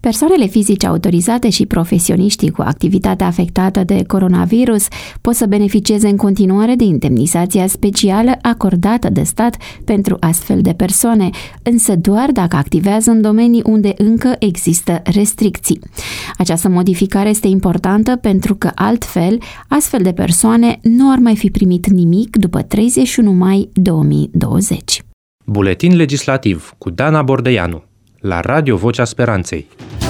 Persoanele fizice autorizate și profesioniștii cu activitatea afectată de coronavirus pot să beneficieze în continuare de indemnizația specială acordată de stat pentru astfel de persoane, însă doar dacă activează în domenii unde încă există restricții. Această modificare este importantă pentru că altfel, astfel de persoane nu ar mai fi primit nimic după 31 mai 2020. Buletin legislativ cu Dana Bordeianu la Radio Vocea Speranței.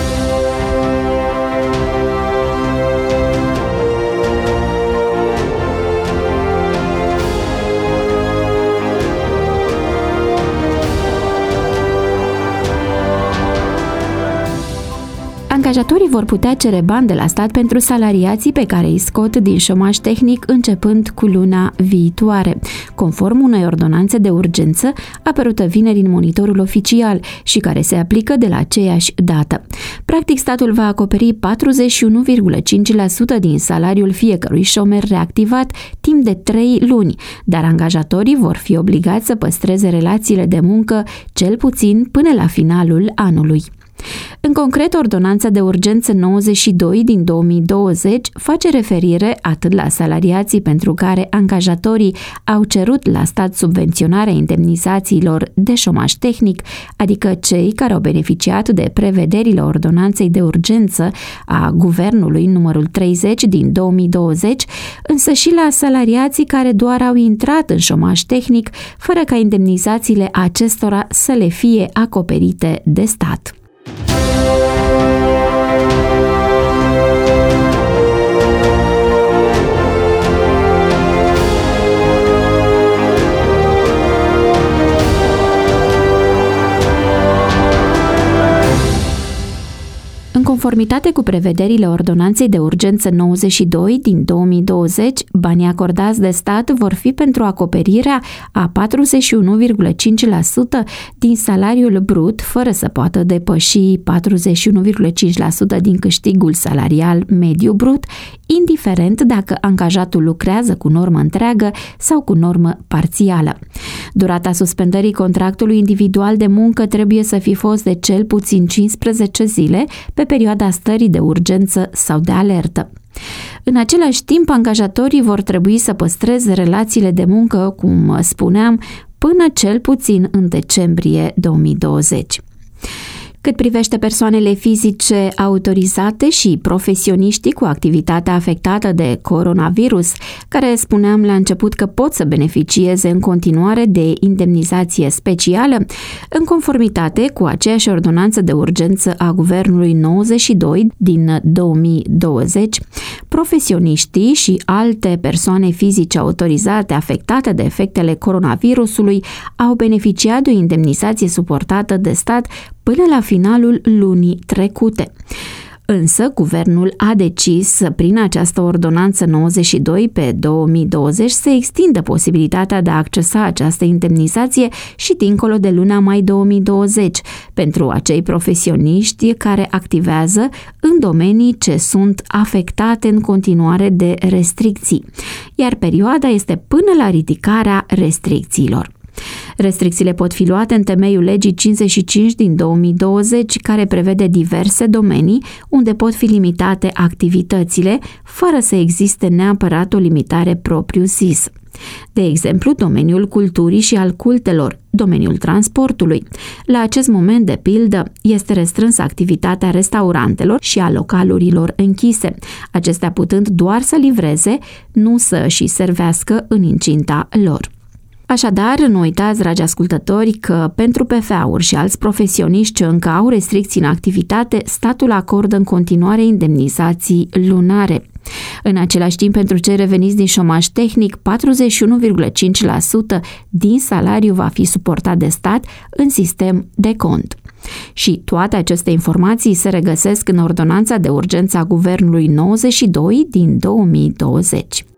Angajatorii vor putea cere bani de la stat pentru salariații pe care îi scot din șomaj tehnic începând cu luna viitoare, conform unei ordonanțe de urgență apărută vineri în Monitorul Oficial și care se aplică de la aceeași dată. Practic, statul va acoperi 41,5% din salariul fiecărui șomer reactivat timp de 3 luni, dar angajatorii vor fi obligați să păstreze relațiile de muncă cel puțin până la finalul anului. În concret, ordonanța de urgență 92 din 2020 face referire atât la salariații pentru care angajatorii au cerut la stat subvenționarea indemnizațiilor de șomaj tehnic, adică cei care au beneficiat de prevederile ordonanței de urgență a Guvernului numărul 30 din 2020, însă și la salariații care doar au intrat în șomaj tehnic, fără ca indemnizațiile acestora să le fie acoperite de stat. În conformitate cu prevederile ordonanței de urgență 92 din 2020, banii acordați de stat vor fi pentru acoperirea a 41,5% din salariul brut, fără să poată depăși 41,5% din câștigul salarial mediu brut, indiferent dacă angajatul lucrează cu normă întreagă sau cu normă parțială. Durata suspendării contractului individual de muncă trebuie să fi fost de cel puțin 15 zile pe perioada stării de urgență sau de alertă. În același timp, angajatorii vor trebui să păstreze relațiile de muncă, cum spuneam, până cel puțin în decembrie 2020. Cât privește persoanele fizice autorizate și profesioniștii cu activitatea afectată de coronavirus, care spuneam la început că pot să beneficieze în continuare de indemnizație specială, în conformitate cu aceeași ordonanță de urgență a Guvernului 92 din 2020, profesioniștii și alte persoane fizice autorizate afectate de efectele coronavirusului au beneficiat de o indemnizație suportată de stat până la finalul lunii trecute. Însă, guvernul a decis prin această ordonanță 92 pe 2020 să extindă posibilitatea de a accesa această indemnizație și dincolo de luna mai 2020 pentru acei profesioniști care activează în domenii ce sunt afectate în continuare de restricții, iar perioada este până la ridicarea restricțiilor. Restricțiile pot fi luate în temeiul legii 55 din 2020, care prevede diverse domenii unde pot fi limitate activitățile, fără să existe neapărat o limitare propriu-zisă. De exemplu, domeniul culturii și al cultelor, domeniul transportului. La acest moment, de pildă, este restrânsă activitatea restaurantelor și a localurilor închise, acestea putând doar să livreze, nu să și servească în incinta lor. Așadar, nu uitați, dragi ascultători, că pentru PFA-uri și alți profesioniști ce încă au restricții în activitate, statul acordă în continuare indemnizații lunare. În același timp, pentru cei reveniți din șomaj tehnic, 41,5% din salariu va fi suportat de stat în sistem de cont. Și toate aceste informații se regăsesc în ordonanța de urgență a Guvernului 92 din 2020.